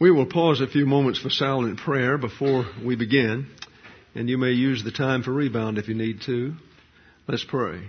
We will pause a few moments for silent prayer before we begin, and you may use the time for rebound if you need to. Let's pray.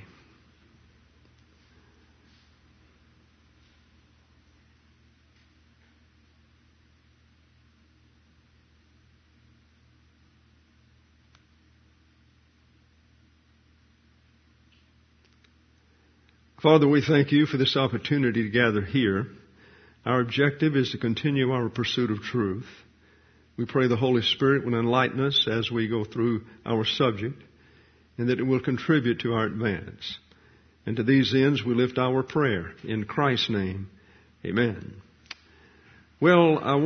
Father, we thank you for this opportunity to gather here. Our objective is to continue our pursuit of truth. We pray the Holy Spirit will enlighten us as we go through our subject, and that it will contribute to our advance. And to these ends we lift our prayer in Christ's name. Amen. Well, I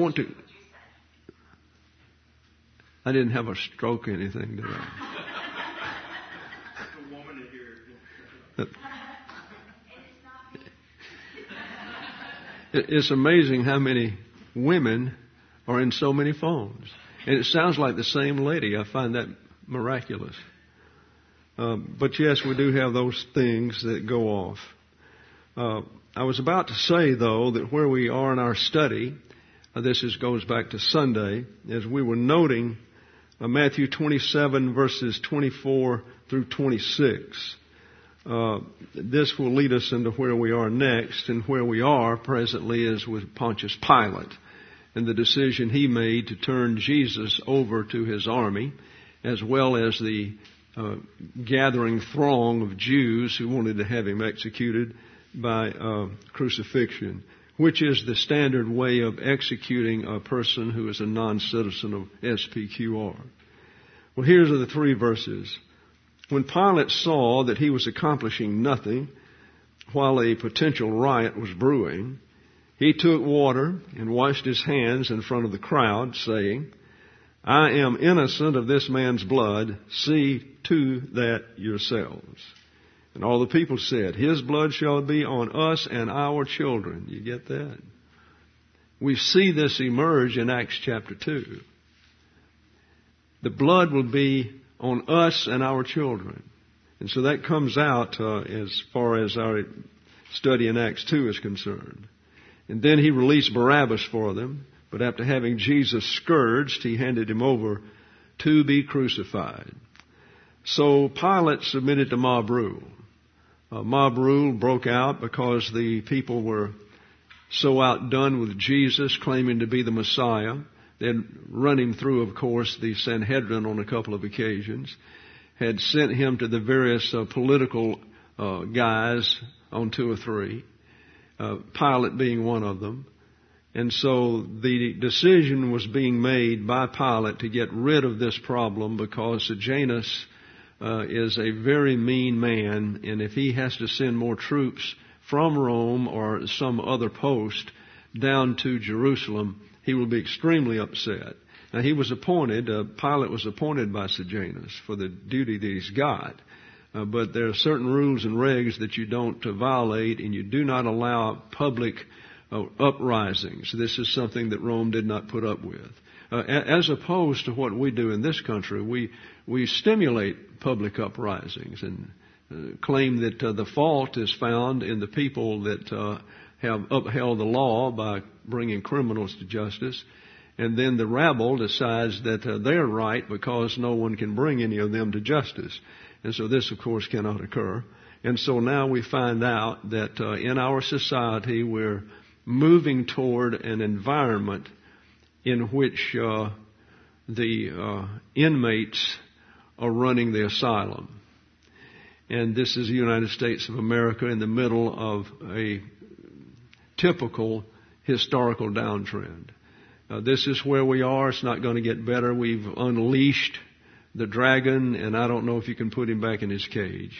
didn't have a stroke or anything, did I? It's amazing how many women are in so many phones. And it sounds like the same lady. I find that miraculous. But yes, we do have those things that go off. I was about to say, though, that where we are in our study, goes back to Sunday, as we were noting Matthew 27 verses 24 through 26. This will lead us into where we are next, and where we are presently is with Pontius Pilate and the decision he made to turn Jesus over to his army, as well as the gathering throng of Jews who wanted to have him executed by crucifixion, which is the standard way of executing a person who is a non-citizen of SPQR. Well, here's the three verses. When Pilate saw that he was accomplishing nothing while a potential riot was brewing, he took water and washed his hands in front of the crowd, saying, "I am innocent of this man's blood. See to that yourselves." And all the people said, "His blood shall be on us and our children." You get that? We see this emerge in Acts chapter 2. The blood will be on us and our children. And so that comes out as far as our study in Acts 2 is concerned. And then he released Barabbas for them, but after having Jesus scourged, he handed him over to be crucified. So Pilate submitted to mob rule. Mob rule broke out because the people were so outdone with Jesus claiming to be the Messiah. They'd run him through, of course, the Sanhedrin on a couple of occasions, had sent him to the various political guys on 2 or 3, Pilate being one of them. And so the decision was being made by Pilate to get rid of this problem because Sejanus is a very mean man, and if he has to send more troops from Rome or some other post down to Jerusalem, he will be extremely upset. Now, he was appointed, Pilate was appointed by Sejanus for the duty that he's got. But there are certain rules and regs that you don't violate, and you do not allow public uprisings. This is something that Rome did not put up with. As opposed to what we do in this country, we stimulate public uprisings and claim that the fault is found in the people that have upheld the law by bringing criminals to justice, and then the rabble decides that they're right because no one can bring any of them to justice. And so this, of course, cannot occur. And so now we find out that in our society we're moving toward an environment in which the inmates are running the asylum. And this is the United States of America in the middle of a typical historical downtrend. This is where we are. It's not going to get better. We've unleashed the dragon, and I don't know if you can put him back in his cage.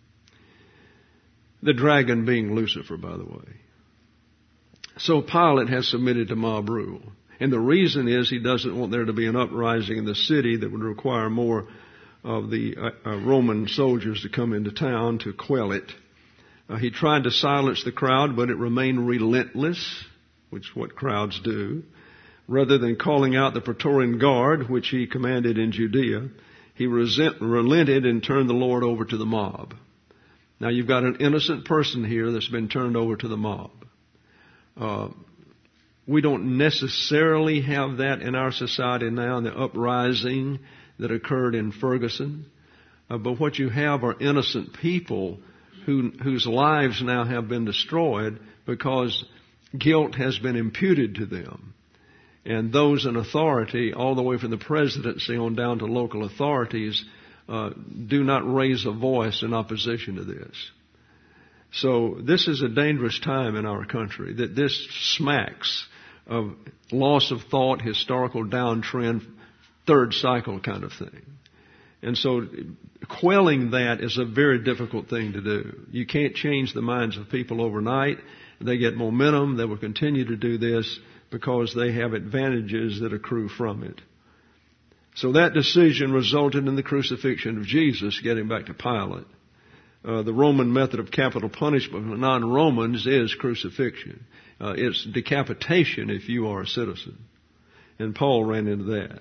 The dragon being Lucifer, by the way. So Pilate has submitted to mob rule. And the reason is he doesn't want there to be an uprising in the city that would require more of the Roman soldiers to come into town to quell it. He tried to silence the crowd, but it remained relentless, which is what crowds do. Rather than calling out the Praetorian Guard, which he commanded in Judea, he relented and turned the Lord over to the mob. Now you've got an innocent person here that's been turned over to the mob. We don't necessarily have that in our society now, the uprising that occurred in Ferguson. But what you have are innocent people whose lives now have been destroyed because guilt has been imputed to them. And those in authority, all the way from the presidency on down to local authorities, do not raise a voice in opposition to this. So this is a dangerous time in our country, that this smacks of loss of thought, historical downtrend, third cycle kind of thing. And so quelling that is a very difficult thing to do. You can't change the minds of people overnight. They get momentum. They will continue to do this because they have advantages that accrue from it. So that decision resulted in the crucifixion of Jesus, getting back to Pilate. The Roman method of capital punishment for non-Romans is crucifixion. It's decapitation if you are a citizen. And Paul ran into that.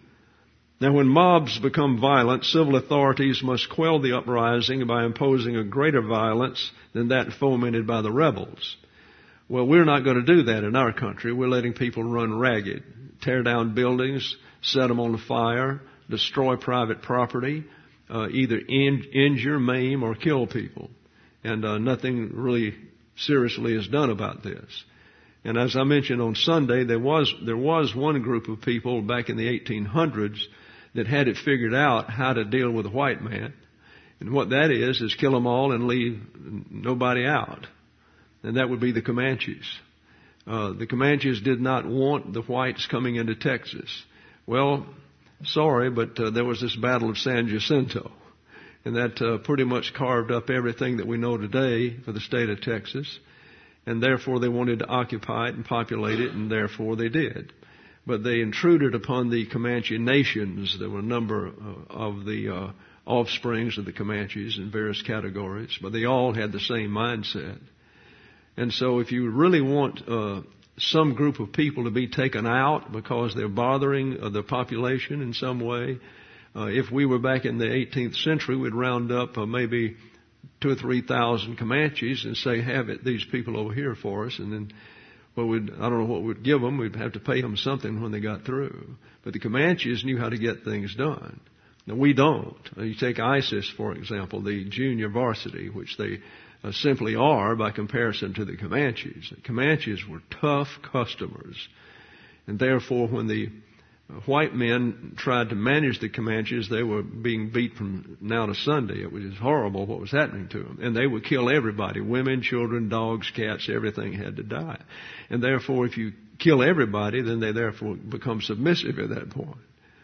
Now, when mobs become violent, civil authorities must quell the uprising by imposing a greater violence than that fomented by the rebels. Well, we're not going to do that in our country. We're letting people run ragged, tear down buildings, set them on fire, destroy private property, either injure, maim, or kill people. And nothing really seriously is done about this. And as I mentioned on Sunday, there was one group of people back in the 1800s that had it figured out how to deal with a white man. And what that is kill them all and leave nobody out. And that would be the Comanches. The Comanches did not want the whites coming into Texas. Well, sorry, but there was this Battle of San Jacinto. And that pretty much carved up everything that we know today for the state of Texas. And therefore they wanted to occupy it and populate it, and therefore they did. But they intruded upon the Comanche nations. There were a number of the offsprings of the Comanches in various categories, but they all had the same mindset. And so if you really want some group of people to be taken out because they're bothering the population in some way, if we were back in the 18th century, we'd round up maybe 2,000 or 3,000 Comanches and say, have these people over here for us. And then, I don't know what we'd give them. We'd have to pay them something when they got through. But the Comanches knew how to get things done. Now, we don't. You take ISIS, for example, the junior varsity, which they simply are by comparison to the Comanches. The Comanches were tough customers. And therefore, when the white men tried to manage the Comanches, they were being beat from now to Sunday. It was horrible what was happening to them. And they would kill everybody, women, children, dogs, cats, everything had to die. And therefore, if you kill everybody, then they therefore become submissive at that point.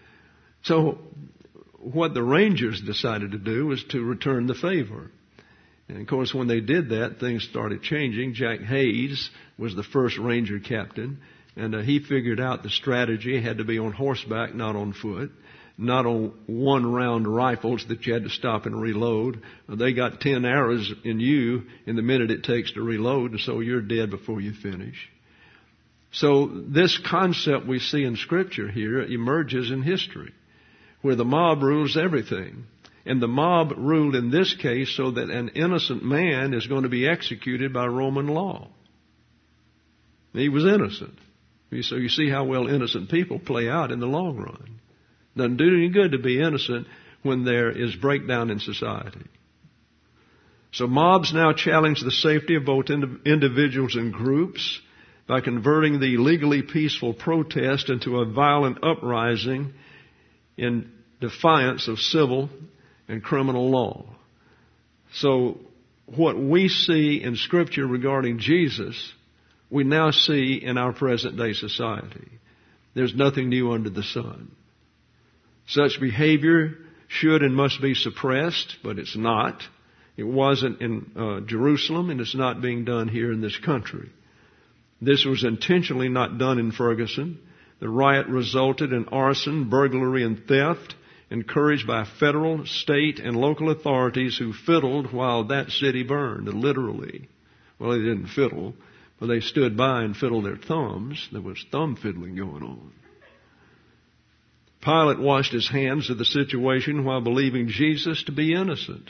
So what the Rangers decided to do was to return the favor. And of course, when they did that, things started changing. Jack Hayes was the first Ranger captain. And he figured out the strategy had to be on horseback, not on foot, not on one-round rifles that you had to stop and reload. They got 10 arrows in you in the minute it takes to reload, and so you're dead before you finish. So this concept we see in Scripture here emerges in history, where the mob rules everything. And the mob ruled in this case so that an innocent man is going to be executed by Roman law. He was innocent. So you see how well innocent people play out in the long run. Doesn't do any good to be innocent when there is breakdown in society. So mobs now challenge the safety of both individuals and groups by converting the legally peaceful protest into a violent uprising in defiance of civil and criminal law. So what we see in Scripture regarding Jesus, we now see in our present day society. There's nothing new under the sun. Such behavior should and must be suppressed, but it's not. It wasn't in Jerusalem, and it's not being done here in this country. This was intentionally not done in Ferguson. The riot resulted in arson, burglary, and theft, encouraged by federal, state, and local authorities who fiddled while that city burned, literally. Well, they didn't fiddle. Well, they stood by and fiddled their thumbs. There was thumb fiddling going on. Pilate washed his hands of the situation while believing Jesus to be innocent.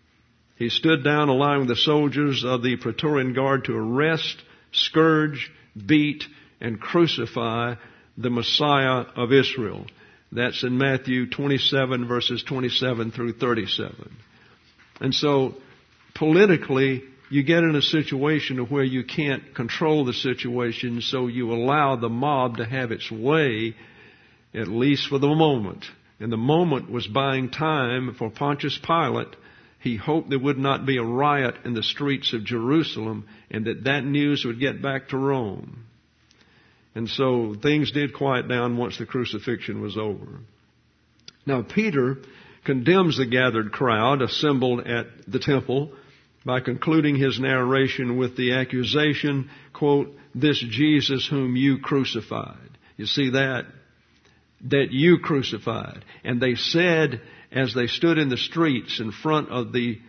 He stood down, allowing the soldiers of the Praetorian Guard to arrest, scourge, beat, and crucify the Messiah of Israel. That's in Matthew 27, verses 27 through 37. And so, politically, you get in a situation where you can't control the situation, so you allow the mob to have its way, at least for the moment. And the moment was buying time for Pontius Pilate. He hoped there would not be a riot in the streets of Jerusalem, and that news would get back to Rome. And so things did quiet down once the crucifixion was over. Now Peter condemns the gathered crowd assembled at the temple by concluding his narration with the accusation, quote, "This Jesus whom you crucified." You see that? That you crucified. And they said, as they stood in the streets in front of the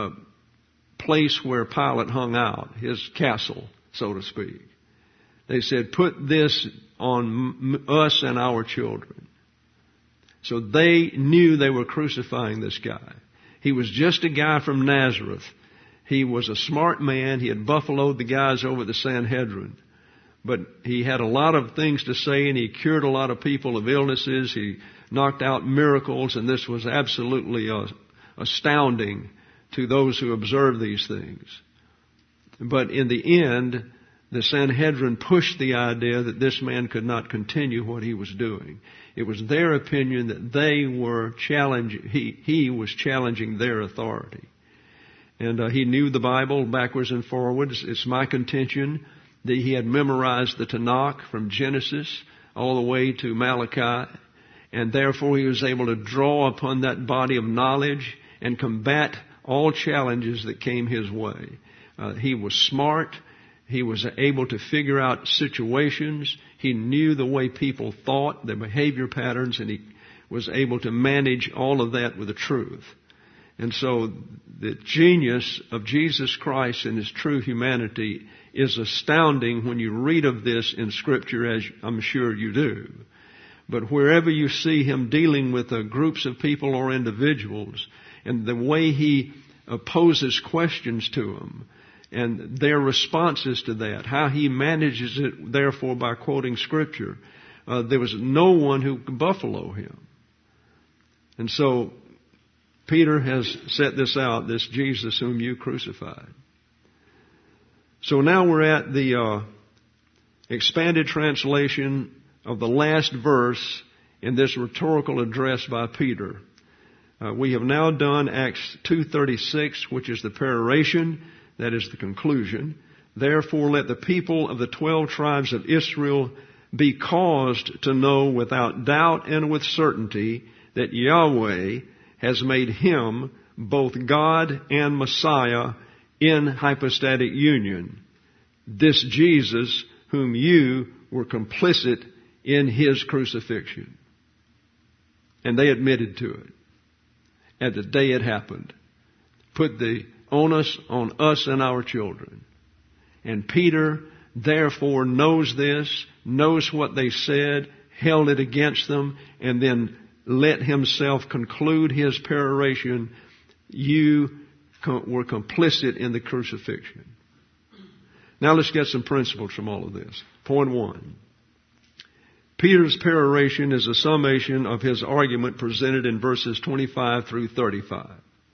place where Pilate hung out, his castle, so to speak, they said, "Put this on us and our children." So they knew they were crucifying this guy. He was just a guy from Nazareth. He was a smart man. He had buffaloed the guys over the Sanhedrin. But he had a lot of things to say, and he cured a lot of people of illnesses. He knocked out miracles, and this was absolutely astounding to those who observed these things. But in the end, the Sanhedrin pushed the idea that this man could not continue what he was doing. It was their opinion that they were he was challenging their authority. And he knew the Bible backwards and forwards. It's my contention that he had memorized the Tanakh from Genesis all the way to Malachi, and therefore he was able to draw upon that body of knowledge and combat all challenges that came his way. He was smart. He was able to figure out situations. He knew the way people thought, their behavior patterns, and he was able to manage all of that with the truth. And so the genius of Jesus Christ and His true humanity is astounding when you read of this in Scripture, as I'm sure you do. But wherever you see Him dealing with groups of people or individuals, and the way He poses questions to them, and their responses to that, how He manages it, therefore, by quoting Scripture, there was no one who could buffalo Him. And so Peter has set this out, this Jesus whom you crucified. So now we're at the expanded translation of the last verse in this rhetorical address by Peter. We have now done Acts 2:36, which is the peroration, that is the conclusion. Therefore let the people of the 12 tribes of Israel be caused to know without doubt and with certainty that Yahweh has made Him both God and Messiah in hypostatic union. This Jesus whom you were complicit in His crucifixion. And they admitted to it at the day it happened. Put the onus on us and our children. And Peter therefore knows this, knows what they said, held it against them, and then let himself conclude his peroration. You were complicit in the crucifixion. Now let's get some principles from all of this. Point 1. Peter's peroration is a summation of his argument presented in verses 25 through 35.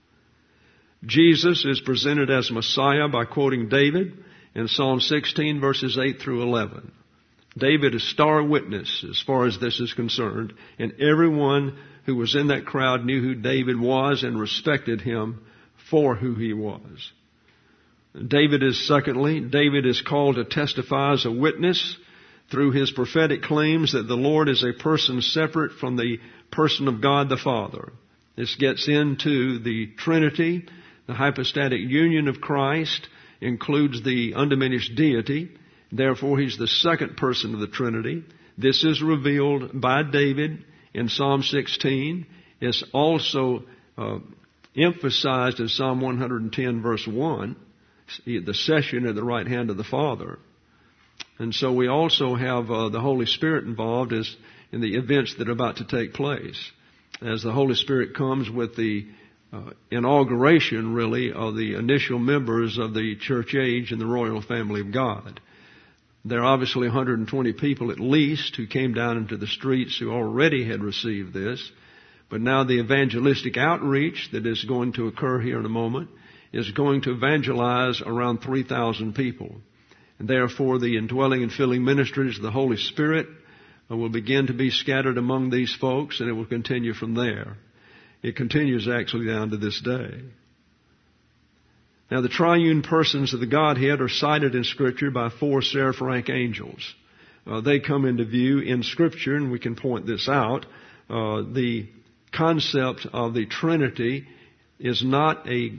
Jesus is presented as Messiah by quoting David in Psalm 16 verses 8 through 11. David is star witness as far as this is concerned, and everyone who was in that crowd knew who David was and respected him for who he was. David is called to testify as a witness through his prophetic claims that the Lord is a person separate from the person of God the Father. This gets into the Trinity. The hypostatic union of Christ includes the undiminished deity. Therefore, He's the second person of the Trinity. This is revealed by David in Psalm 16. It's also emphasized in Psalm 110 verse 1, the session at the right hand of the Father. And so we also have the Holy Spirit involved as in the events that are about to take place. As the Holy Spirit comes with the inauguration, really, of the initial members of the church age and the royal family of God. There are obviously 120 people at least who came down into the streets who already had received this. But now the evangelistic outreach that is going to occur here in a moment is going to evangelize around 3,000 people. And therefore the indwelling and filling ministries of the Holy Spirit will begin to be scattered among these folks, and it will continue from there. It continues actually down to this day. Now, the triune persons of the Godhead are cited in Scripture by 4 seraph rank angels. They come into view in Scripture, and we can point this out. The concept of the Trinity is not a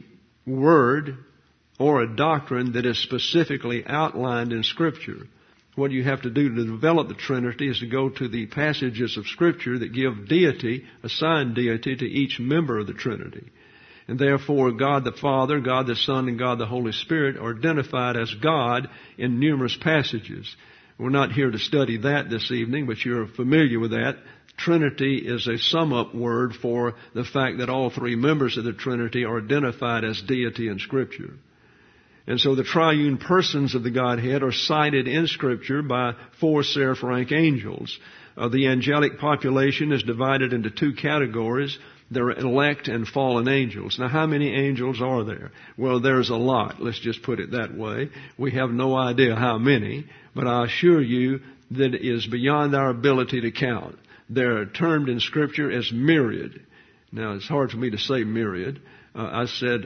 word or a doctrine that is specifically outlined in Scripture. What you have to do to develop the Trinity is to go to the passages of Scripture that give deity, assign deity to each member of the Trinity. And therefore, God the Father, God the Son, and God the Holy Spirit are identified as God in numerous passages. We're not here to study that this evening, but you're familiar with that. Trinity is a sum-up word for the fact that all 3 members of the Trinity are identified as deity in Scripture. And so the triune persons of the Godhead are cited in Scripture by 4 seraph rank angels. The angelic population is divided into 2 categories. There are elect and fallen angels. Now, how many angels are there? Well, there's a lot. Let's just put it that way. We have no idea how many, but I assure you that it is beyond our ability to count. They're termed in Scripture as myriad. Now, it's hard for me to say myriad. I said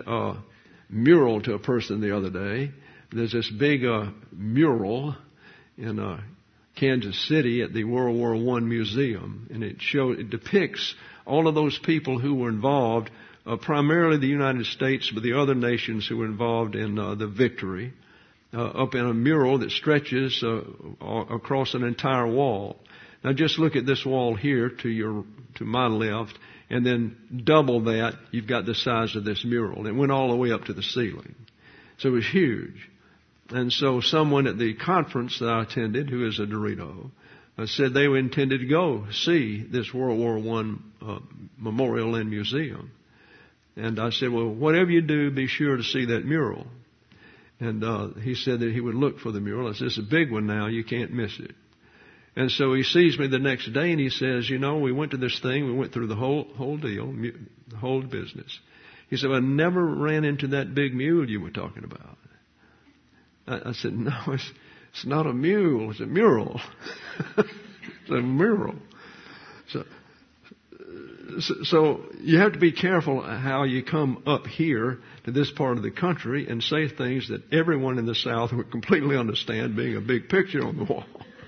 mural to a person the other day. There's this big mural in Kansas City at the World War I Museum, and it depicts all of those people who were involved, primarily the United States, but the other nations who were involved in the victory, up in a mural that stretches across an entire wall. Now just look at this wall here to my left, and then double that, you've got the size of this mural. It went all the way up to the ceiling. So it was huge. And so someone at the conference that I attended, who is a Dorito, said they intended to go see this World War I memorial and museum. And I said, well, whatever you do, be sure to see that mural. And he said that he would look for the mural. I said, it's a big one now, you can't miss it. And so he sees me the next day and he says, you know, we went to this thing, we went through the whole deal, the whole business. He said, I never ran into that big mule you were talking about. I said, no, it's not a mule, it's a mural. It's a mural. So you have to be careful how you come up here to this part of the country and say things that everyone in the South would completely understand being a big picture on the wall.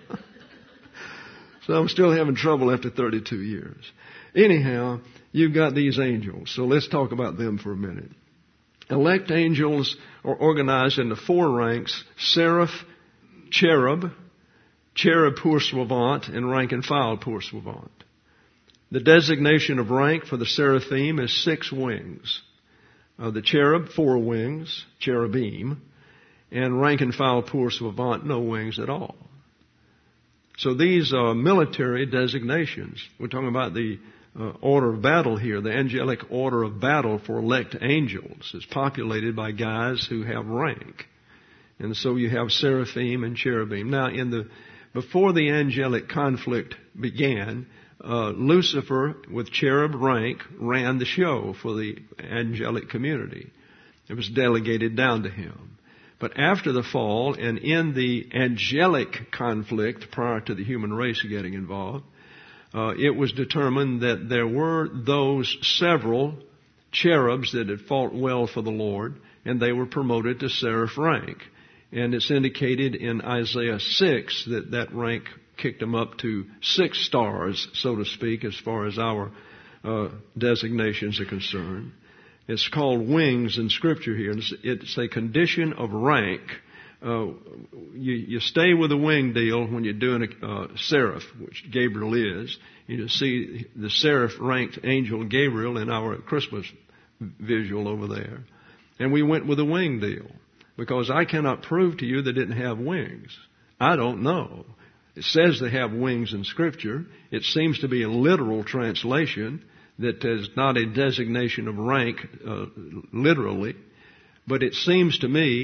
So I'm still having trouble after 32 years. Anyhow, you've got these angels. So let's talk about them for a minute. Elect angels are organized into 4 ranks: seraph, cherub, cherub poursuivant, and rank and file poursuivant. The designation of rank for the seraphim is 6 wings. The cherub, 4 wings, cherubim, and rank and file poursuivant, no wings at all. So these are military designations. We're talking about the order of battle here. The angelic order of battle for elect angels is populated by guys who have rank. And so you have seraphim and cherubim. Now, before the angelic conflict began, Lucifer, with cherub rank, ran the show for the angelic community. It was delegated down to him. But after the fall and in the angelic conflict prior to the human race getting involved, it was determined that there were those several cherubs that had fought well for the Lord, and they were promoted to seraph rank. And it's indicated in Isaiah 6 that rank kicked them up to 6 stars, so to speak, as far as our designations are concerned. It's called wings in Scripture here. It's a condition of rank. You stay with the wing deal when you're doing a seraph, which Gabriel is. You see the seraph-ranked angel Gabriel in our Christmas visual over there. And we went with the wing deal because I cannot prove to you they didn't have wings. I don't know. It says they have wings in Scripture. It seems to be a literal translation that is not a designation of rank literally. But it seems to me,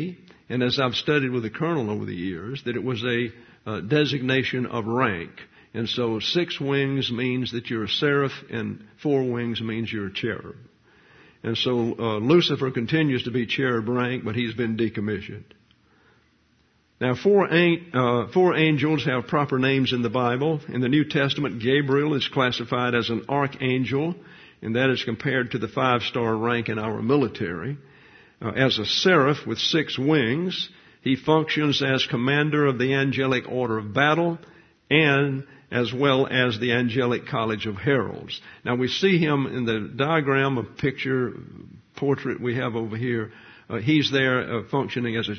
and as I've studied with the colonel over the years, that it was a designation of rank. And so 6 wings means that you're a seraph, and 4 wings means you're a cherub. And so Lucifer continues to be cherub rank, but he's been decommissioned. Now, 4 angels have proper names in the Bible. In the New Testament, Gabriel is classified as an archangel, and that is compared to the 5-star rank in our military. As a seraph with 6 wings, he functions as commander of the angelic order of battle and as well as the angelic college of heralds. Now, we see him in the diagram, a picture, portrait we have over here. He's there functioning as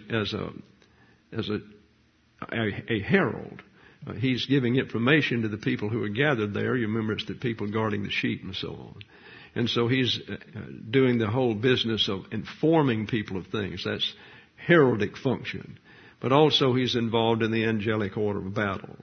a herald. He's giving information to the people who are gathered there. You remember it's the people guarding the sheep and so on. And so he's doing the whole business of informing people of things. That's heraldic function. But also he's involved in the angelic order of battle.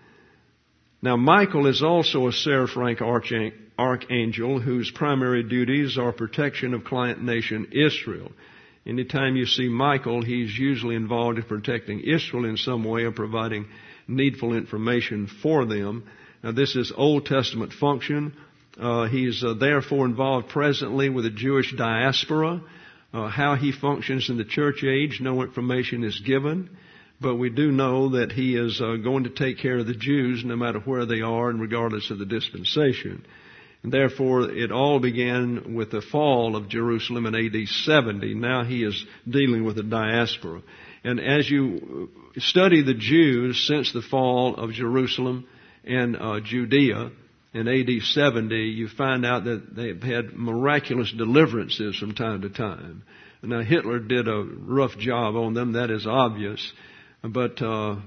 Now, Michael is also a seraph rank archangel whose primary duties are protection of client nation Israel. Anytime you see Michael, he's usually involved in protecting Israel in some way or providing needful information for them. Now, this is Old Testament function. He's therefore involved presently with the Jewish diaspora. How he functions in the church age, no information is given. But we do know that he is going to take care of the Jews no matter where they are and regardless of the dispensation. And therefore, it all began with the fall of Jerusalem in AD 70. Now he is dealing with the diaspora. And as you study the Jews since the fall of Jerusalem and Judea in AD 70, you find out that they've had miraculous deliverances from time to time. Now, Hitler did a rough job on them, that is obvious. But the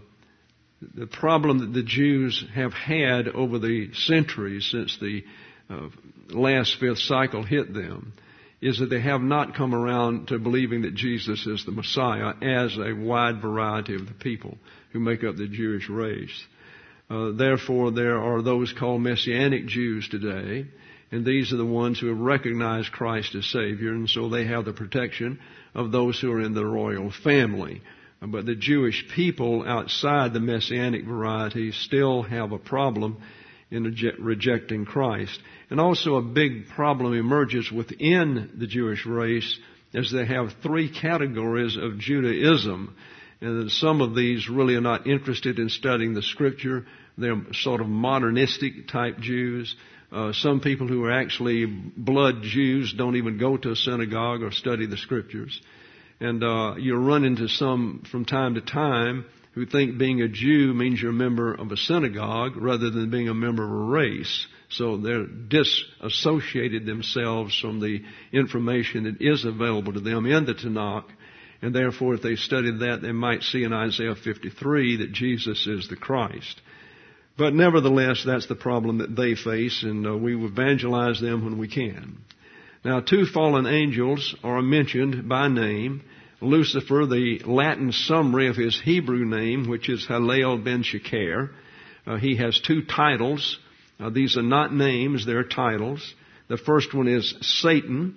problem that the Jews have had over the centuries since the last 5th cycle hit them is that they have not come around to believing that Jesus is the Messiah as a wide variety of the people who make up the Jewish race. Therefore, there are those called Messianic Jews today, and these are the ones who have recognized Christ as Savior, and so they have the protection of those who are in the royal family. But the Jewish people outside the Messianic variety still have a problem in rejecting Christ. And also a big problem emerges within the Jewish race as they have 3 categories of Judaism. And some of these really are not interested in studying the Scripture. They're sort of modernistic type Jews. Some people who are actually blood Jews don't even go to a synagogue or study the Scriptures. And you'll run into some from time to time who think being a Jew means you're a member of a synagogue rather than being a member of a race. So they're disassociated themselves from the information that is available to them in the Tanakh. And therefore, if they studied that, they might see in Isaiah 53 that Jesus is the Christ. But nevertheless, that's the problem that they face, and we evangelize them when we can. Now, 2 fallen angels are mentioned by name. Lucifer, the Latin summary of his Hebrew name, which is Halel ben Shekar. He has 2 titles. These are not names, they're titles. The first one is Satan.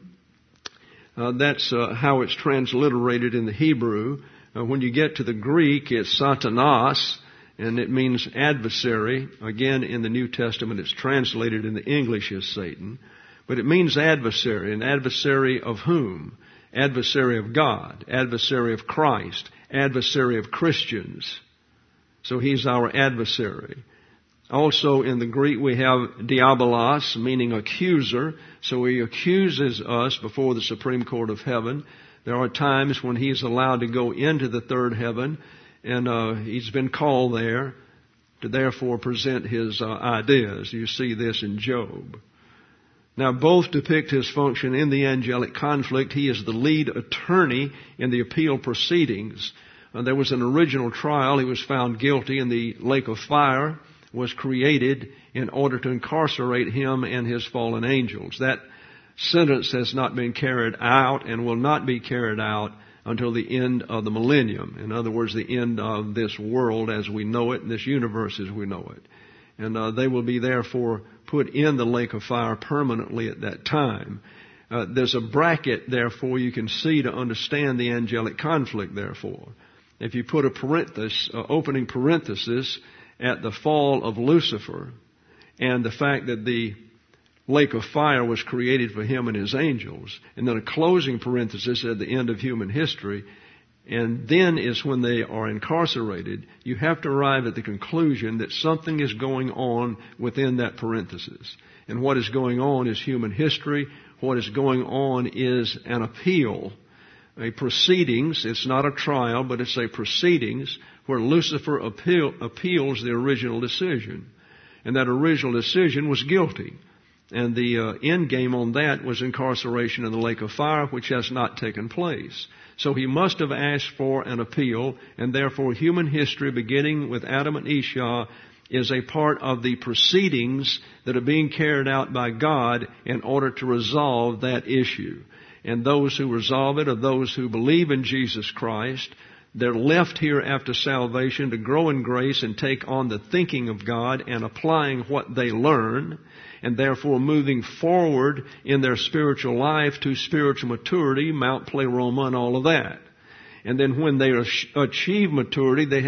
That's how it's transliterated in the Hebrew. When you get to the Greek, it's Satanas, and it means adversary. Again, in the New Testament, it's translated in the English as Satan. But it means adversary. An adversary of whom? Adversary of God. Adversary of Christ. Adversary of Christians. So he's our adversary. Also in the Greek we have diabolos, meaning accuser. So he accuses us before the Supreme Court of Heaven. There are times when he's allowed to go into the third heaven, and he's been called there to therefore present his ideas. You see this in Job. Now, both depict his function in the angelic conflict. He is the lead attorney in the appeal proceedings. There was an original trial. He was found guilty, and the lake of fire was created in order to incarcerate him and his fallen angels. That sentence has not been carried out and will not be carried out until the end of the millennium. In other words, the end of this world as we know it, and this universe as we know it. And they will be therefore put in the lake of fire permanently at that time. There's a bracket, therefore, you can see to understand the angelic conflict, therefore. If you put a opening parenthesis at the fall of Lucifer and the fact that the lake of fire was created for him and his angels, and then a closing parenthesis at the end of human history, and then is when they are incarcerated, you have to arrive at the conclusion that something is going on within that parenthesis. And what is going on is human history. What is going on is an appeal, a proceedings. It's not a trial, but it's a proceedings where Lucifer appeals the original decision. And that original decision was guilty. And the end game on that was incarceration in the lake of fire, which has not taken place. So he must have asked for an appeal, and therefore human history, beginning with Adam and Esau, is a part of the proceedings that are being carried out by God in order to resolve that issue. And those who resolve it are those who believe in Jesus Christ. They're left here after salvation to grow in grace and take on the thinking of God and applying what they learn, and therefore moving forward in their spiritual life to spiritual maturity, Mount Pleroma and all of that. And then when they achieve maturity, they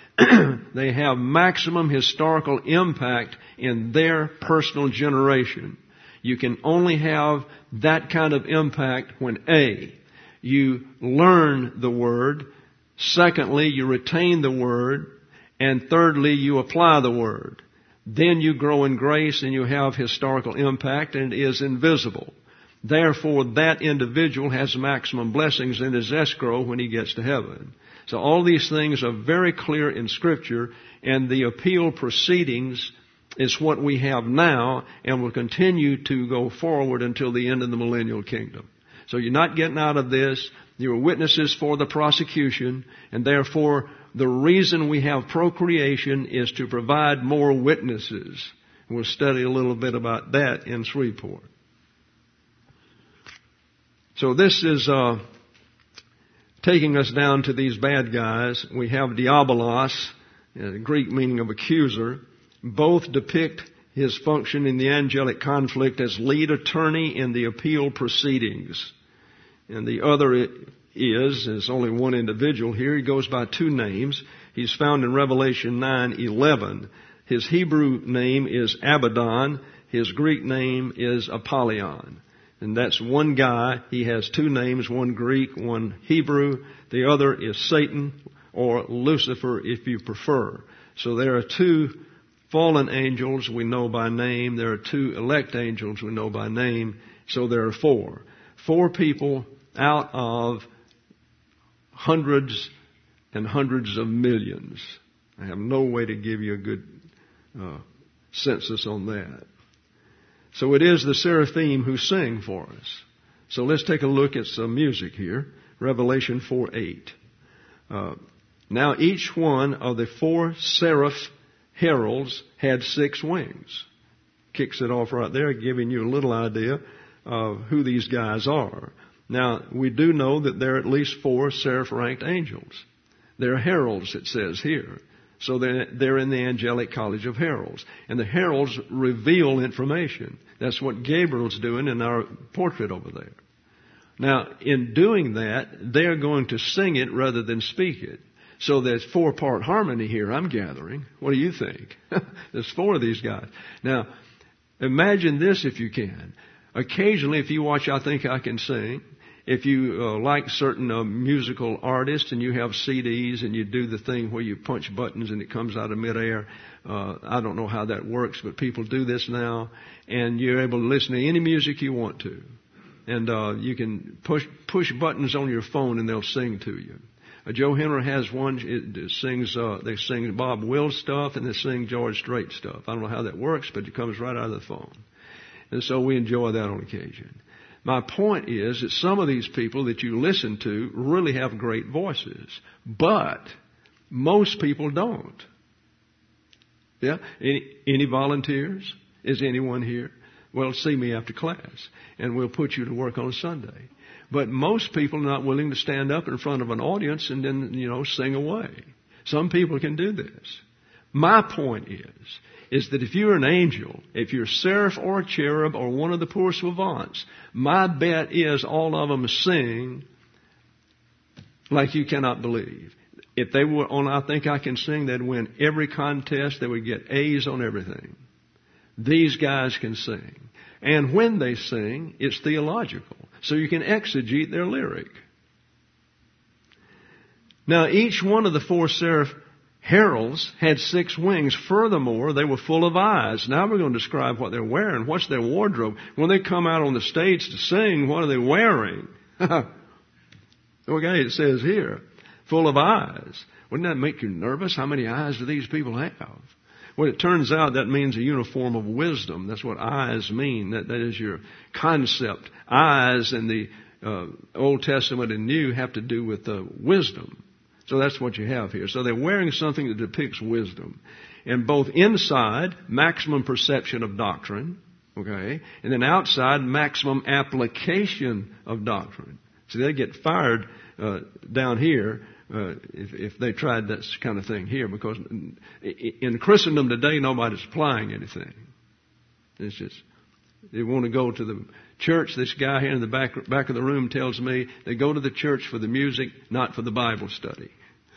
have maximum historical impact in their personal generation. You can only have that kind of impact when A, you learn the Word, secondly, you retain the Word, and thirdly, you apply the Word. Then you grow in grace and you have historical impact, and it is invisible. Therefore, that individual has maximum blessings in his escrow when he gets to heaven. So all these things are very clear in Scripture, and the appeal proceedings is what we have now and will continue to go forward until the end of the millennial kingdom. So you're not getting out of this. You're witnesses for the prosecution, and therefore the reason we have procreation is to provide more witnesses. We'll study a little bit about that in Shreveport. So this is taking us down to these bad guys. We have Diabolos, Greek meaning of accuser. Both depict his function in the angelic conflict as lead attorney in the appeal proceedings. And the other is only one individual here. He goes by two names. He's found in Revelation 9:11. His Hebrew name is Abaddon. His Greek name is Apollyon. And that's one guy. He has two names, one Greek, one Hebrew. The other is Satan, or Lucifer if you prefer. So there are two fallen angels we know by name. There are two elect angels we know by name. So there are four. Four people out of hundreds and hundreds of millions. I have no way to give you a good census on that. So it is the seraphim who sing for us. So let's take a look at some music here. Revelation 4:8. Now each one of the four seraph heralds had 6 wings. Kicks it off right there, giving you a little idea of who these guys are. Now, we do know that there are at least 4 seraph-ranked angels. They're heralds, it says here. So they're in the angelic college of heralds. And the heralds reveal information. That's what Gabriel's doing in our portrait over there. Now, in doing that, they're going to sing it rather than speak it. So there's 4-part harmony here, I'm gathering. What do you think? There's 4 of these guys. Now, imagine this if you can. Occasionally, if you watch I Think I Can Sing, if you like certain musical artists and you have CDs and you do the thing where you punch buttons and it comes out of midair, I don't know how that works, but people do this now, and you're able to listen to any music you want to. And you can push buttons on your phone and they'll sing to you. Joe Henry has one. They sing Bob Wills stuff and they sing George Strait stuff. I don't know how that works, but it comes right out of the phone. And so we enjoy that on occasion. My point is that some of these people that you listen to really have great voices, but most people don't. Yeah? Any volunteers? Is anyone here? Well, see me after class, and we'll put you to work on Sunday. But most people are not willing to stand up in front of an audience and then, sing away. Some people can do this. My point is that if you're an angel, if you're a seraph or a cherub or one of the poor savants, my bet is all of them sing like you cannot believe. If they were on I Think I Can Sing, they'd win every contest. They would get A's on everything. These guys can sing. And when they sing, it's theological. So you can exegete their lyric. Now, each one of the four seraph heralds had 6 wings. Furthermore, they were full of eyes. Now we're going to describe what they're wearing. What's their wardrobe? When they come out on the stage to sing, what are they wearing? Okay, it says here, full of eyes. Wouldn't that make you nervous? How many eyes do these people have? Well, it turns out that means a uniform of wisdom. That's what eyes mean. That is your concept. Eyes in the Old Testament and New have to do with wisdom. So that's what you have here. So they're wearing something that depicts wisdom. And both inside, maximum perception of doctrine, okay, and then outside, maximum application of doctrine. So they get fired down here if they tried that kind of thing here, because in Christendom today, nobody's applying anything. It's just, they want to go to the church. This guy here in the back of the room tells me they go to the church for the music, not for the Bible study.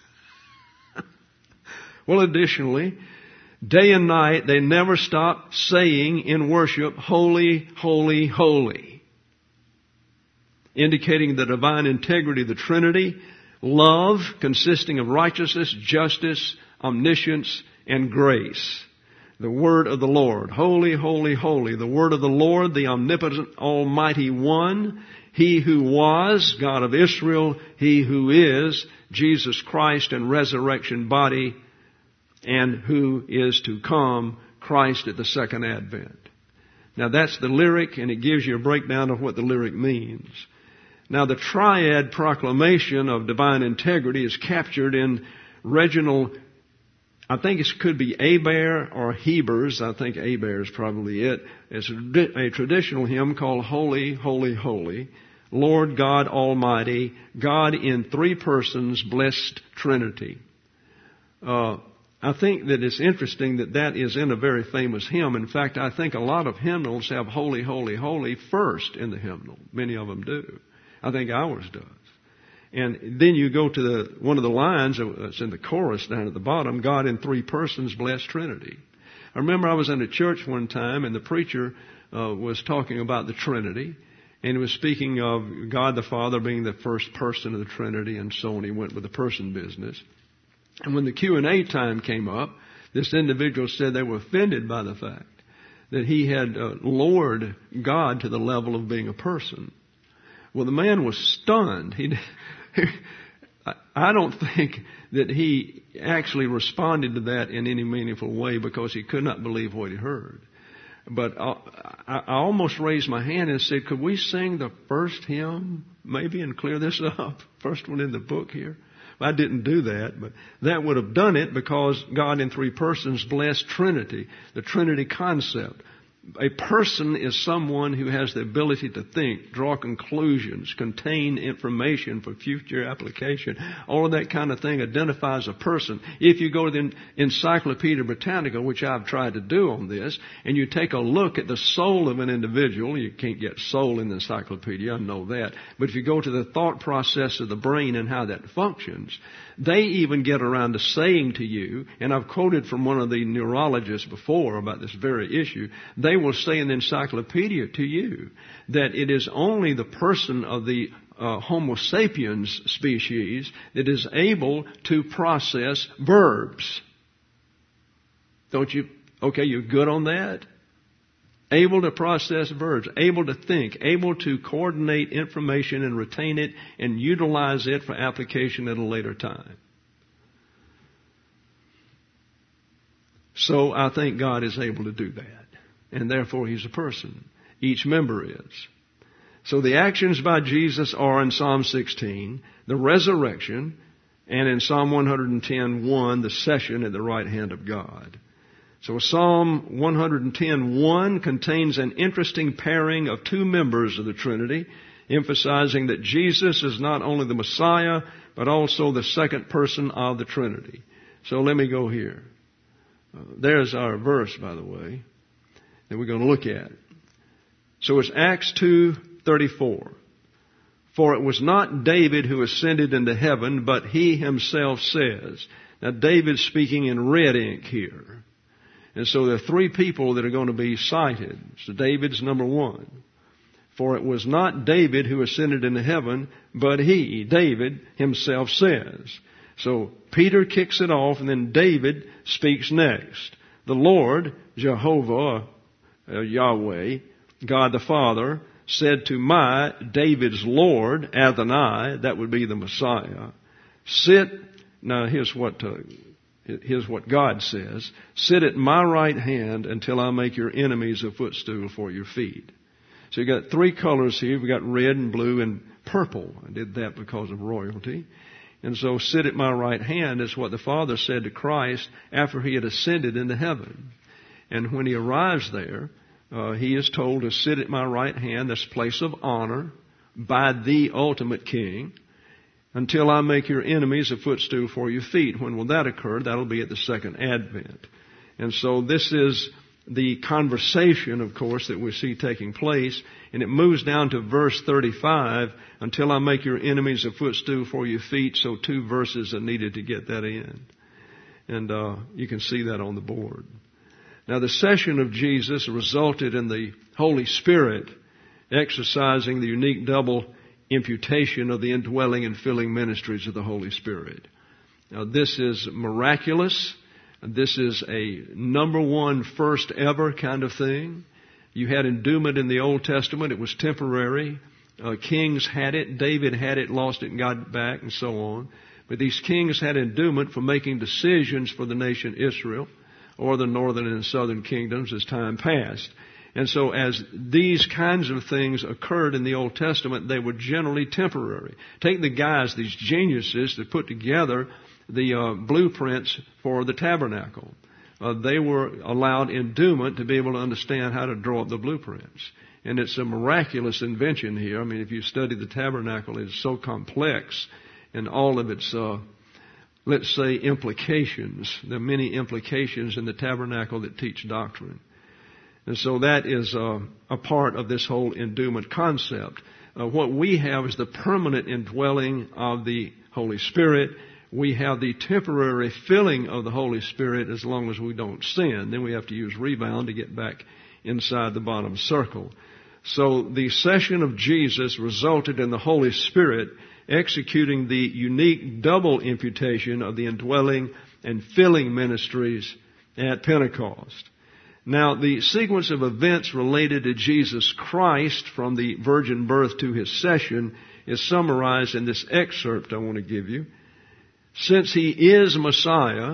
Well, additionally, day and night, they never stop saying in worship, holy, holy, holy, indicating the divine integrity of the Trinity, love consisting of righteousness, justice, omniscience, and grace. The word of the Lord. Holy, holy, holy. The word of the Lord, the omnipotent, almighty one. He who was, God of Israel. He who is, Jesus Christ and resurrection body. And who is to come, Christ at the second advent. Now that's the lyric, and it gives you a breakdown of what the lyric means. Now the triad proclamation of divine integrity is captured in Reginald, I think it could be Hebert or Hebers. I think Hebert is probably it. It's a traditional hymn called Holy, Holy, Holy, Lord God Almighty, God in 3 persons, blessed Trinity. I think that it's interesting that is in a very famous hymn. In fact, I think a lot of hymnals have holy, holy, holy first in the hymnal. Many of them do. I think ours does. And then you go to one of the lines, it's in the chorus down at the bottom, God in 3 persons, blessed Trinity. I remember I was in a church one time and the preacher was talking about the Trinity. And he was speaking of God the Father being the first person of the Trinity and so on. He went with the person business. And when the Q&A time came up, this individual said they were offended by the fact that he had lowered God to the level of being a person. Well, the man was stunned. I don't think that he actually responded to that in any meaningful way because he could not believe what he heard. But I almost raised my hand and said, could we sing the first hymn maybe and clear this up? First one in the book here. I didn't do that, but that would have done it because God in 3 persons, blessed Trinity, the Trinity concept. A person is someone who has the ability to think, draw conclusions, contain information for future application. All of that kind of thing identifies a person. If you go to the Encyclopedia Britannica, which I've tried to do on this, and you take a look at the soul of an individual, you can't get soul in the encyclopedia, I know that. But if you go to the thought process of the brain and how that functions, they even get around to saying to you, and I've quoted from one of the neurologists before about this very issue, they will say in the encyclopedia to you that it is only the person of the Homo sapiens species that is able to process verbs. Don't you? Okay, you're good on that? Able to process verbs, able to think, able to coordinate information and retain it and utilize it for application at a later time. So I think God is able to do that. And therefore He's a person. Each member is. So the actions by Jesus are in Psalm 16, the resurrection, and in Psalm 110:1, the session at the right hand of God. So Psalm 110:1 contains an interesting pairing of 2 members of the Trinity, emphasizing that Jesus is not only the Messiah, but also the second person of the Trinity. So let me go here. There's our verse, by the way, that we're going to look at. So it's Acts 2:34. For it was not David who ascended into heaven, but he himself says. Now David's speaking in red ink here. And so there are three people that are going to be cited. So David's number one. For it was not David who ascended into heaven, but he, David, himself says. So Peter kicks it off, and then David speaks next. The Lord, Jehovah, Yahweh, God the Father, said to my, David's Lord, Adonai, that would be the Messiah, sit, now here's what God says, sit at my right hand until I make your enemies a footstool for your feet. So you got three colors here. We got red and blue and purple. I did that because of royalty. And so sit at my right hand is what the Father said to Christ after he had ascended into heaven. And when he arrives there, he is told to sit at my right hand, this place of honor, by the ultimate King, until I make your enemies a footstool for your feet. When will that occur? That'll be at the second advent. And so this is the conversation, of course, that we see taking place. And it moves down to verse 35, until I make your enemies a footstool for your feet. So 2 verses are needed to get that in. And you can see that on the board. Now the session of Jesus resulted in the Holy Spirit exercising the unique double imputation of the indwelling and filling ministries of the Holy Spirit. Now this is miraculous. This is a number one, first ever kind of thing. You had endowment in the Old Testament. It was temporary. Kings had it. David had it, lost it, and got it back, and so on. But these kings had endowment for making decisions for the nation Israel, or the northern and southern kingdoms as time passed. And so as these kinds of things occurred in the Old Testament, they were generally temporary. Take the guys, these geniuses that put together the blueprints for the tabernacle. They were allowed endowment to be able to understand how to draw up the blueprints. And it's a miraculous invention here. I mean, if you study the tabernacle, it's so complex and all of its let's say, implications. There are many implications in the tabernacle that teach doctrine. And so that is a part of this whole endowment concept. What we have is the permanent indwelling of the Holy Spirit. We have the temporary filling of the Holy Spirit as long as we don't sin. Then we have to use rebound to get back inside the bottom circle. So the session of Jesus resulted in the Holy Spirit executing the unique double imputation of the indwelling and filling ministries at Pentecost. Now, the sequence of events related to Jesus Christ from the virgin birth to his session is summarized in this excerpt I want to give you. Since he is Messiah,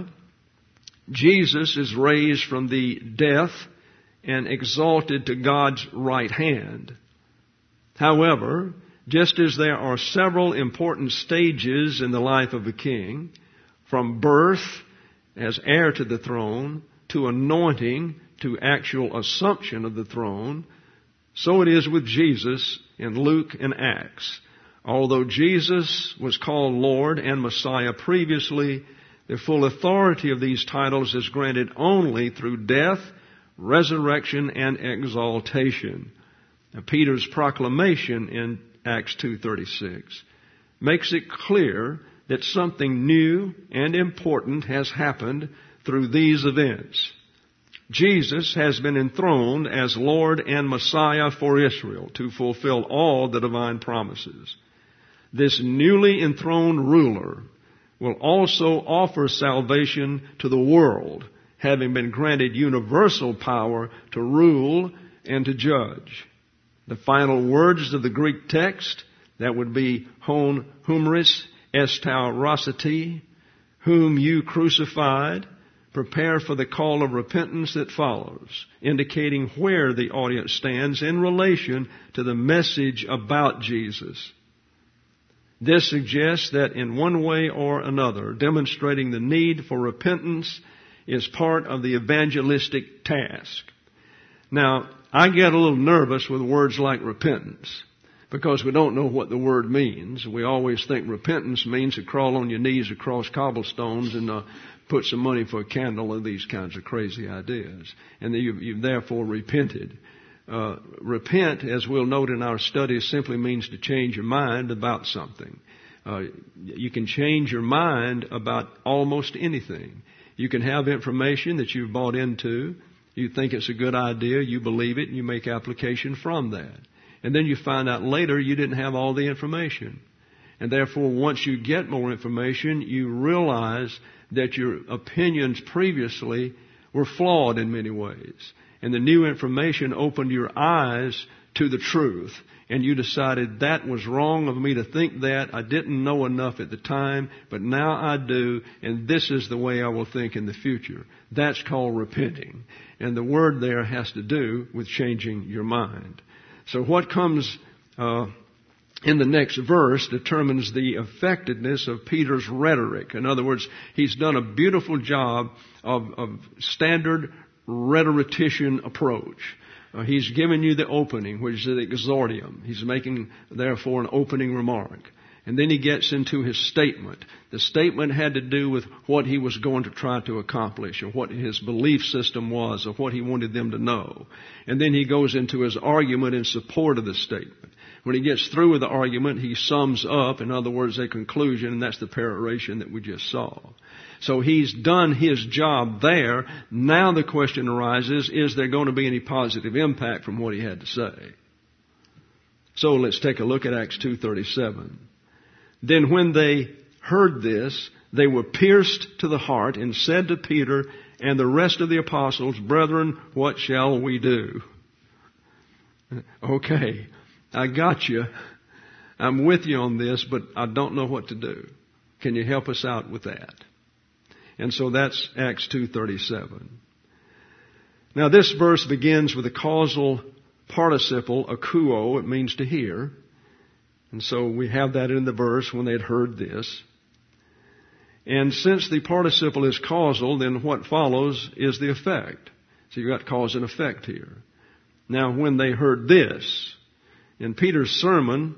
Jesus is raised from the death and exalted to God's right hand. However, just as there are several important stages in the life of a king, from birth as heir to the throne to anointing to actual assumption of the throne, so it is with Jesus in Luke and Acts. Although Jesus was called Lord and Messiah previously, the full authority of these titles is granted only through death, resurrection, and exaltation. Now, Peter's proclamation in Acts 2:36 makes it clear that something new and important has happened through these events. Jesus has been enthroned as Lord and Messiah for Israel to fulfill all the divine promises. This newly enthroned ruler will also offer salvation to the world, having been granted universal power to rule and to judge. The final words of the Greek text, that would be hon humeris estau rosati, whom you crucified, prepare for the call of repentance that follows, indicating where the audience stands in relation to the message about Jesus. This suggests that in one way or another, demonstrating the need for repentance is part of the evangelistic task. Now, I get a little nervous with words like repentance because we don't know what the word means. We always think repentance means to crawl on your knees across cobblestones and put some money for a candle or these kinds of crazy ideas. And you've therefore repented. Repent, as we'll note in our study, simply means to change your mind about something. You can change your mind about almost anything. You can have information that you've bought into. You think it's a good idea. You believe it, and you make application from that. And then you find out later you didn't have all the information. And therefore, once you get more information, you realize that your opinions previously were flawed in many ways. And the new information opened your eyes to the truth. And you decided that was wrong of me to think that. I didn't know enough at the time, but now I do, and this is the way I will think in the future. That's called repenting. And the word there has to do with changing your mind. So what comes in the next verse determines the effectiveness of Peter's rhetoric. In other words, he's done a beautiful job of standard rhetorician approach. He's given you the opening, which is the exordium. He's making, therefore, an opening remark. And then he gets into his statement. The statement had to do with what he was going to try to accomplish, or what his belief system was, or what he wanted them to know. And then he goes into his argument in support of the statement. When he gets through with the argument, he sums up, in other words, a conclusion, and that's the peroration that we just saw. So he's done his job there. Now the question arises, is there going to be any positive impact from what he had to say? So let's take a look at Acts 2:37. Then when they heard this, they were pierced to the heart and said to Peter and the rest of the apostles, "Brethren, what shall we do?" Okay, I got you. I'm with you on this, but I don't know what to do. Can you help us out with that? And so that's Acts 2:37. Now this verse begins with a causal participle, akouo. It means to hear. And so we have that in the verse when they had heard this. And since the participle is causal, then what follows is the effect. So you've got cause and effect here. Now when they heard this, in Peter's sermon,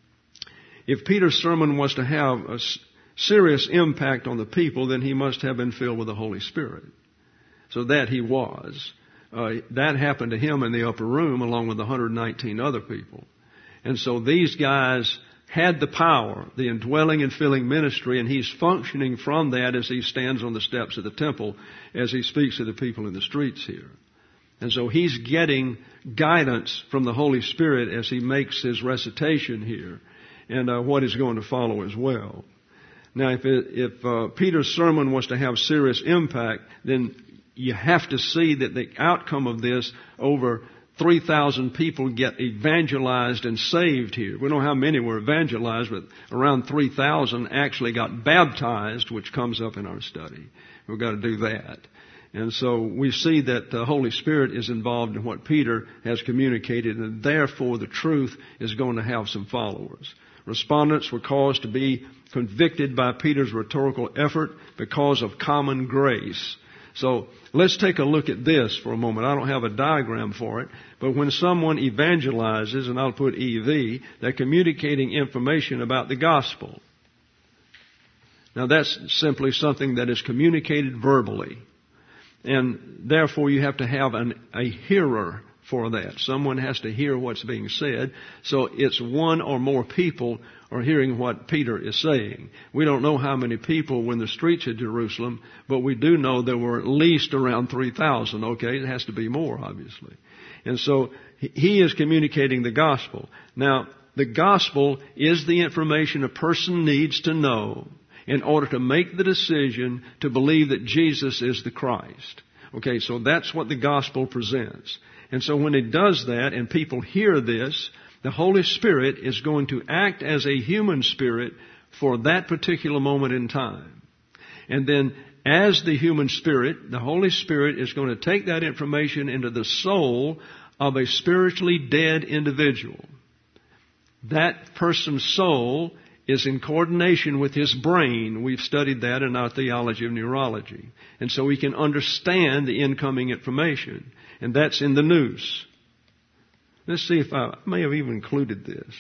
if Peter's sermon was to have a serious impact on the people, then he must have been filled with the Holy Spirit. So that he was. That happened to him in the upper room along with 119 other people. And so these guys had the power, the indwelling and filling ministry, and he's functioning from that as he stands on the steps of the temple, as he speaks to the people in the streets here. And so he's getting guidance from the Holy Spirit as he makes his recitation here, and what is going to follow as well. Now, if Peter's sermon was to have serious impact, then you have to see that the outcome of this, over 3,000 people get evangelized and saved here. We don't know how many were evangelized, but around 3,000 actually got baptized, which comes up in our study. We've got to do that. And so we see that the Holy Spirit is involved in what Peter has communicated, and therefore the truth is going to have some followers. Respondents were caused to be convicted by Peter's rhetorical effort because of common grace. So let's take a look at this for a moment. I don't have a diagram for it, but when someone evangelizes, and I'll put EV, they're communicating information about the gospel. Now that's simply something that is communicated verbally. And therefore you have to have a hearer for that. Someone has to hear what's being said. So it's one or more people are hearing what Peter is saying. We don't know how many people were in the streets of Jerusalem, but we do know there were at least around 3,000. Okay, it has to be more, obviously. And so he is communicating the gospel. Now, the gospel is the information a person needs to know in order to make the decision to believe that Jesus is the Christ. Okay, so that's what the gospel presents. And so when it does that and people hear this, the Holy Spirit is going to act as a human spirit for that particular moment in time. And then as the human spirit, the Holy Spirit is going to take that information into the soul of a spiritually dead individual. That person's soul is in coordination with his brain. We've studied that in our theology of neurology. And so we can understand the incoming information. And that's in the nous. Let's see if I may have even included this.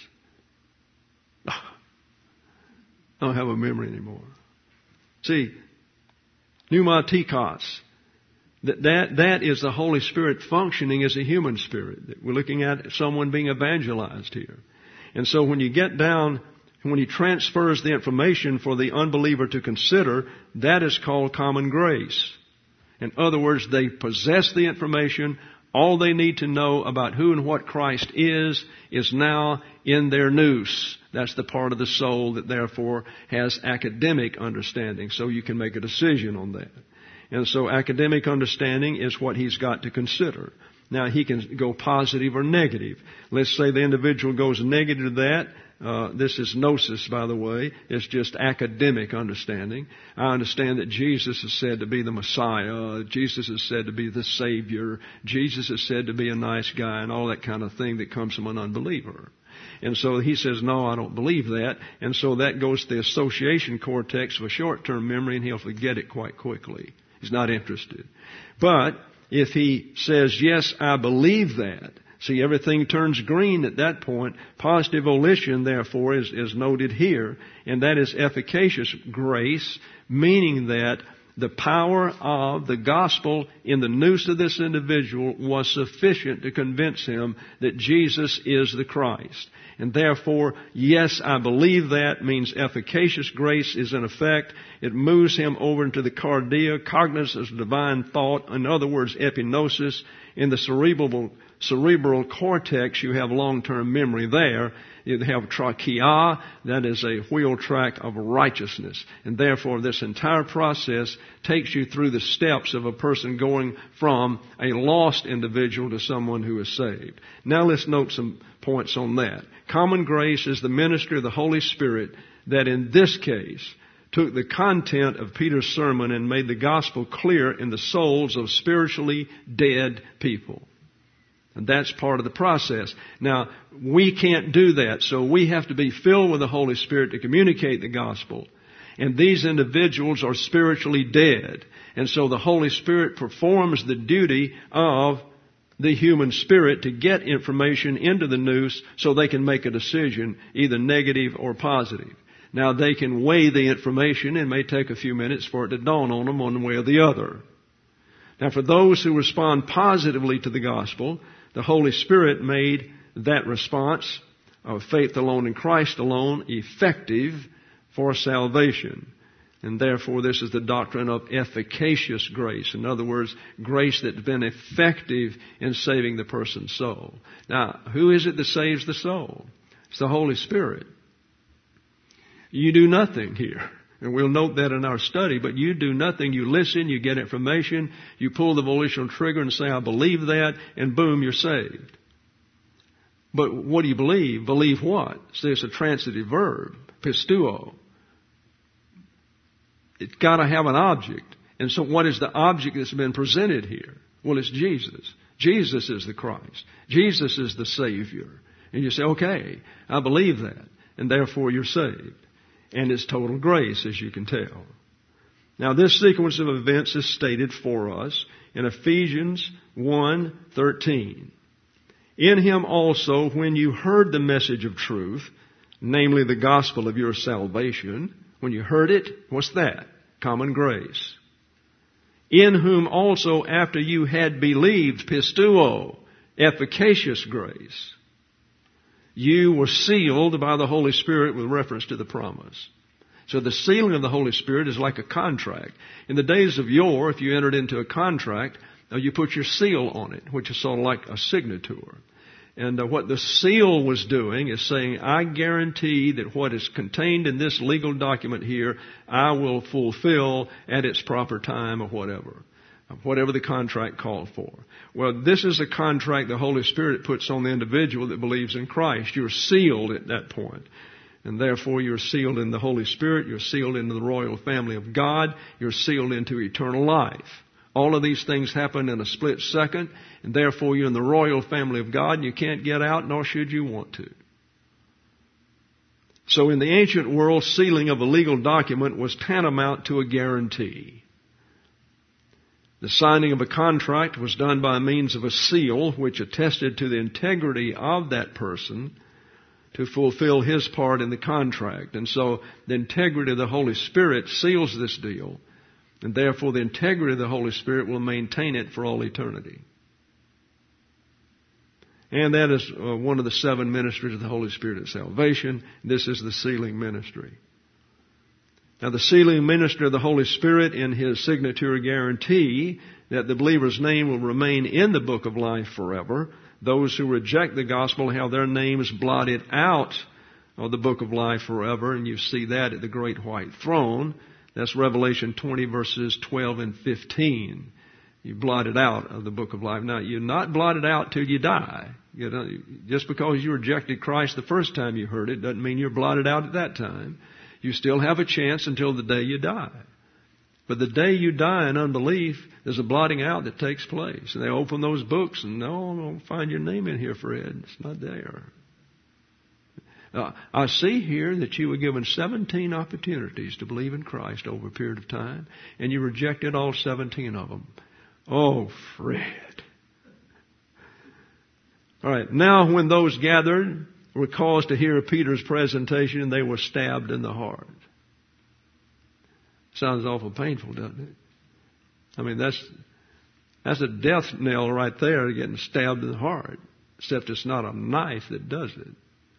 I don't have a memory anymore. See, Pneumatikos. That is the Holy Spirit functioning as a human spirit. We're looking at someone being evangelized here. And so when you get down, when he transfers the information for the unbeliever to consider, that is called common grace. In other words, they possess the information. All they need to know about who and what Christ is now in their nous. That's the part of the soul that therefore has academic understanding. So you can make a decision on that. And so academic understanding is what he's got to consider. Now he can go positive or negative. Let's say the individual goes negative to that. This is gnosis, by the way. It's just academic understanding. I understand that Jesus is said to be the Messiah. Jesus is said to be the Savior. Jesus is said to be a nice guy and all that kind of thing that comes from an unbeliever. And so he says, no, I don't believe that. And so that goes to the association cortex of a short-term memory, and he'll forget it quite quickly. He's not interested. But if he says, yes, I believe that, see, everything turns green at that point. Positive volition, therefore, is noted here, and that is efficacious grace, meaning that the power of the gospel in the nous of this individual was sufficient to convince him that Jesus is the Christ. And therefore, yes, I believe that means efficacious grace is in effect. It moves him over into the cardia, cognizance of divine thought. In other words, epignosis. In the cerebral cortex, you have long-term memory there. You have trachea, that is a wheel track of righteousness. And therefore, this entire process takes you through the steps of a person going from a lost individual to someone who is saved. Now let's note some points on that. Common grace is the ministry of the Holy Spirit that in this case took the content of Peter's sermon and made the gospel clear in the souls of spiritually dead people. And that's part of the process. Now, we can't do that, so we have to be filled with the Holy Spirit to communicate the gospel. And these individuals are spiritually dead. And so the Holy Spirit performs the duty of the human spirit to get information into the nous so they can make a decision, either negative or positive. Now, they can weigh the information. It may take a few minutes for it to dawn on them one way or the other. Now, for those who respond positively to the gospel, the Holy Spirit made that response of faith alone in Christ alone effective for salvation. And therefore, this is the doctrine of efficacious grace. In other words, grace that's been effective in saving the person's soul. Now, who is it that saves the soul? It's the Holy Spirit. You do nothing here. And we'll note that in our study, but you do nothing. You listen, you get information, you pull the volitional trigger and say, I believe that, and boom, you're saved. But what do you believe? Believe what? See, it's a transitive verb, pisteuo. It's got to have an object. And so what is the object that's been presented here? Well, it's Jesus. Jesus is the Christ. Jesus is the Savior. And you say, okay, I believe that. And therefore you're saved. And it's total grace, as you can tell. Now, this sequence of events is stated for us in Ephesians 1:13. In Him also, when you heard the message of truth, namely the gospel of your salvation, when you heard it, what's that? Common grace. In whom also, after you had believed, pisteuo, efficacious grace, you were sealed by the Holy Spirit with reference to the promise. So the sealing of the Holy Spirit is like a contract. In the days of yore, if you entered into a contract, you put your seal on it, which is sort of like a signature. And what the seal was doing is saying, I guarantee that what is contained in this legal document here, I will fulfill at its proper time or whatever the contract called for. Well, this is a contract the Holy Spirit puts on the individual that believes in Christ. You're sealed at that point. And therefore you're sealed in the Holy Spirit. You're sealed into the royal family of God. You're sealed into eternal life. All of these things happen in a split second. And therefore you're in the royal family of God and you can't get out, nor should you want to. So in the ancient world, sealing of a legal document was tantamount to a guarantee. The signing of a contract was done by means of a seal which attested to the integrity of that person to fulfill his part in the contract. And so the integrity of the Holy Spirit seals this deal. And therefore the integrity of the Holy Spirit will maintain it for all eternity. And that is one of the 7 ministries of the Holy Spirit of salvation. This is the sealing ministry. Now the sealing ministry of the Holy Spirit in His signatory guarantee that the believer's name will remain in the book of life forever. Those who reject the gospel have their names blotted out of the book of life forever. And you see that at the great white throne. That's Revelation 20 verses 12 and 15. You blotted out of the book of life. Now, you're not blotted out till you die. You know, just because you rejected Christ the first time you heard it doesn't mean you're blotted out at that time. You still have a chance until the day you die. But the day you die in unbelief, there's a blotting out that takes place. And they open those books and, no, I don't find your name in here, Fred. It's not there. I see here that you were given 17 opportunities to believe in Christ over a period of time, and you rejected all 17 of them. Oh, Fred. All right. Now, when those gathered were caused to hear Peter's presentation, they were stabbed in the heart. Sounds awful painful, doesn't it? I mean, that's a death knell right there, getting stabbed in the heart. Except it's not a knife that does it.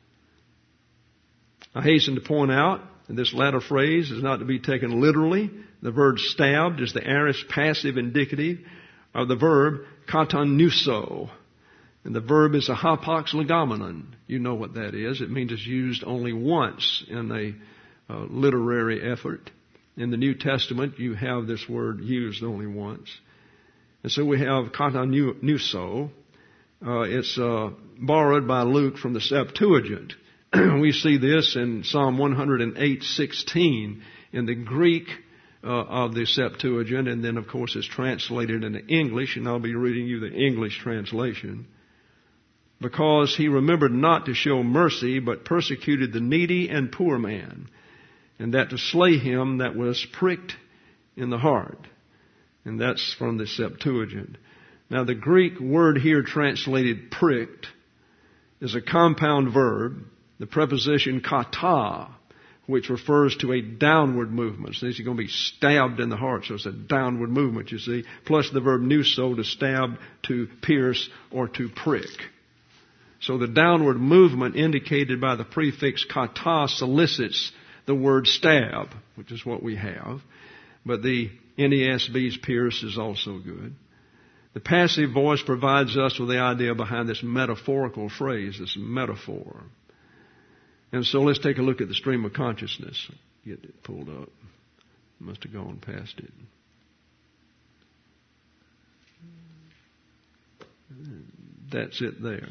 I hasten to point out that this latter phrase is not to be taken literally. The verb stabbed is the aorist passive indicative of the verb katanuso. And the verb is a hapax legomenon. You know what that is. It means it's used only once in a literary effort. In the New Testament, you have this word used only once. And so we have katanuso. It's borrowed by Luke from the Septuagint. We see this in Psalm 108:16 in the Greek of the Septuagint, and then of course it's translated into English, and I'll be reading you the English translation. Because he remembered not to show mercy, but persecuted the needy and poor man, and that to slay him that was pricked in the heart. And that's from the Septuagint. Now the Greek word here translated pricked is a compound verb, the preposition kata, which refers to a downward movement. So he's going to be stabbed in the heart, so it's a downward movement, you see. Plus the verb nuso, to stab, to pierce, or to prick. So the downward movement indicated by the prefix kata solicits the word stab, which is what we have. But the NESB's pierce is also good. The passive voice provides us with the idea behind this metaphorical phrase, this metaphor. And so let's take a look at the stream of consciousness. Get it pulled up. Must have gone past it. That's it there.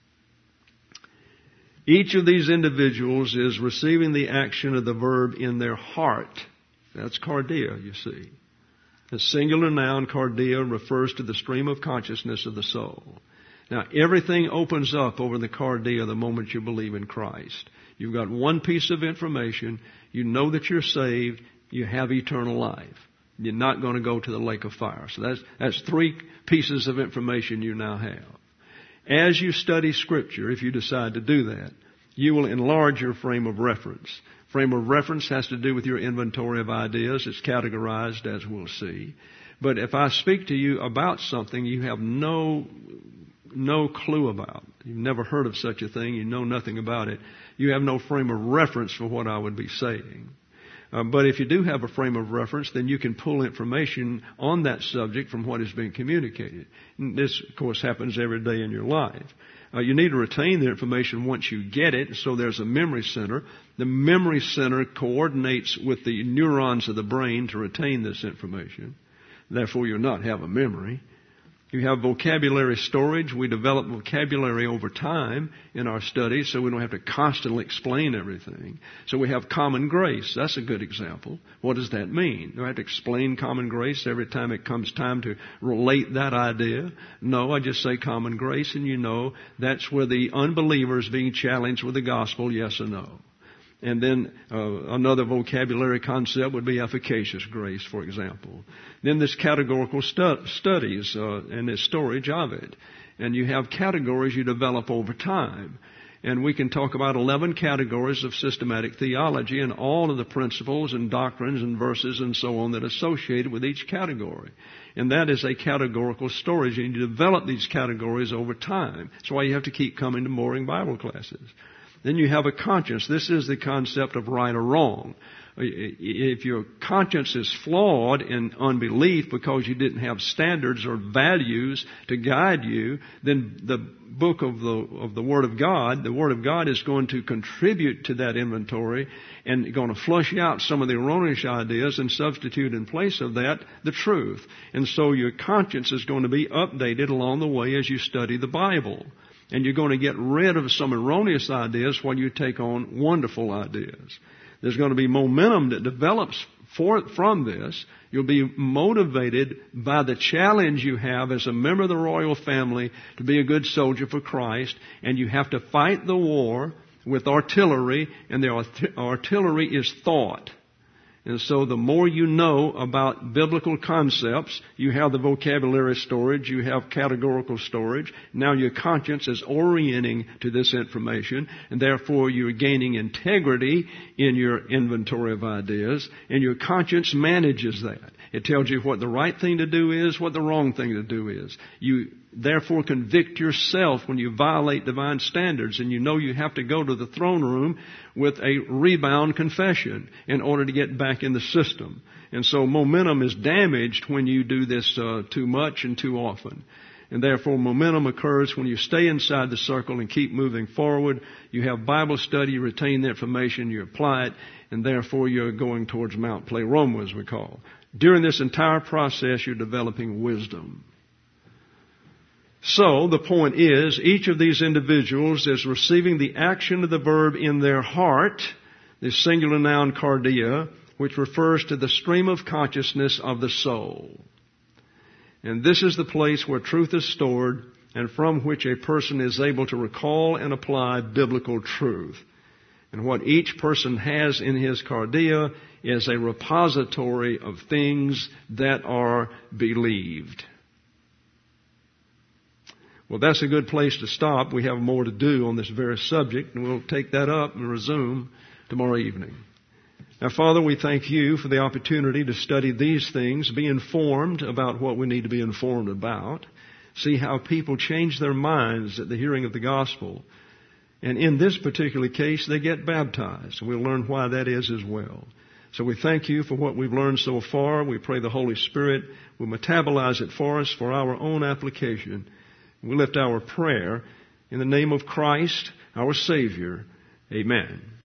Each of these individuals is receiving the action of the verb in their heart. That's cardia, you see. The singular noun cardia refers to the stream of consciousness of the soul. Now, everything opens up over the cardia the moment you believe in Christ. You've got one piece of information. You know that you're saved. You have eternal life. You're not going to go to the lake of fire. So that's 3 pieces of information you now have. As you study Scripture, if you decide to do that, you will enlarge your frame of reference. Frame of reference has to do with your inventory of ideas. It's categorized, as we'll see. But if I speak to you about something you have no clue about, you've never heard of such a thing, you know nothing about it, you have no frame of reference for what I would be saying. But if you do have a frame of reference, then you can pull information on that subject from what is being communicated. And this, of course, happens every day in your life. You need to retain the information once you get it, so there's a memory center. The memory center coordinates with the neurons of the brain to retain this information. Therefore, you'll not have a memory. You have vocabulary storage. We develop vocabulary over time in our studies, so we don't have to constantly explain everything. So we have common grace. That's a good example. What does that mean? Do I have to explain common grace every time it comes time to relate that idea? No, I just say common grace, and you know that's where the unbeliever is being challenged with the gospel, yes or no. And then another vocabulary concept would be efficacious grace, for example. Then there's categorical studies and the storage of it. And you have categories you develop over time. And we can talk about 11 categories of systematic theology and all of the principles and doctrines and verses and so on that are associated with each category. And that is a categorical storage. You need to develop these categories over time. That's why you have to keep coming to Mooring Bible classes. Then you have a conscience. This is the concept of right or wrong. If your conscience is flawed in unbelief because you didn't have standards or values to guide you, then the book of the Word of God is going to contribute to that inventory and going to flush out some of the erroneous ideas and substitute in place of that the truth. And so your conscience is going to be updated along the way as you study the Bible. And you're going to get rid of some erroneous ideas while you take on wonderful ideas. There's going to be momentum that develops from this. You'll be motivated by the challenge you have as a member of the royal family to be a good soldier for Christ. And you have to fight the war with artillery, and the artillery is thought. And so the more you know about biblical concepts, you have the vocabulary storage, you have categorical storage. Now your conscience is orienting to this information, and therefore you're gaining integrity in your inventory of ideas, and your conscience manages that. It tells you what the right thing to do is, what the wrong thing to do is. You therefore convict yourself when you violate divine standards, and you know you have to go to the throne room with a rebound confession in order to get back in the system. And so momentum is damaged when you do this too much and too often. And therefore momentum occurs when you stay inside the circle and keep moving forward. You have Bible study, you retain the information, you apply it, and therefore you're going towards Mount Pleroma, as we call. During this entire process, you're developing wisdom. So, the point is, each of these individuals is receiving the action of the verb in their heart, the singular noun cardia, which refers to the stream of consciousness of the soul. And this is the place where truth is stored and from which a person is able to recall and apply biblical truth. And what each person has in his cardia is a repository of things that are believed. Well, that's a good place to stop. We have more to do on this very subject, and we'll take that up and resume tomorrow evening. Now, Father, we thank you for the opportunity to study these things, be informed about what we need to be informed about, see how people change their minds at the hearing of the gospel. And in this particular case, they get baptized. We'll learn why that is as well. So we thank you for what we've learned so far. We pray the Holy Spirit will metabolize it for us for our own application. We lift our prayer in the name of Christ, our Savior. Amen.